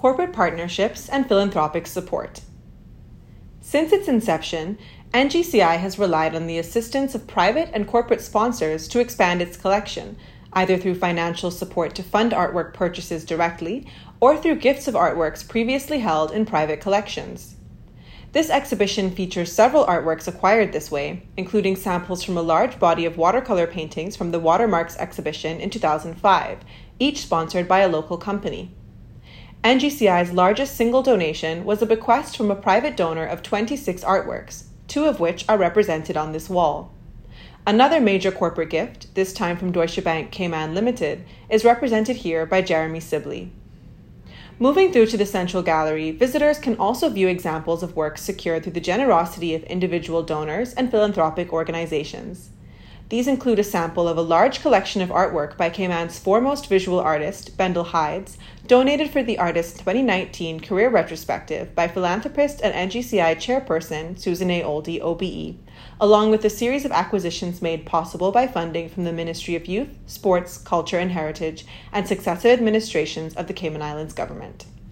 corporate partnerships, and philanthropic support. Since its inception, NGCI has relied on the assistance of private and corporate sponsors to expand its collection, either through financial support to fund artwork purchases directly or through gifts of artworks previously held in private collections. This exhibition features several artworks acquired this way, including samples from a large body of watercolor paintings from the Watermarks exhibition in 2005, each sponsored by a local company. NGCI's largest single donation was a bequest from a private donor of 26 artworks, 2 of which are represented on this wall. Another major corporate gift, this time from Deutsche Bank Cayman Limited, is represented here by Jeremy Sibley. Moving through to the Central Gallery, visitors can also view examples of works secured through the generosity of individual donors and philanthropic organizations. These include a sample of a large collection of artwork by Cayman's foremost visual artist, Bendel Hydes, donated for the artist's 2019 career retrospective by philanthropist and NGCI chairperson Susan A. Oldie, OBE, along with a series of acquisitions made possible by funding from the Ministry of Youth, Sports, Culture and Heritage, and successive administrations of the Cayman Islands government.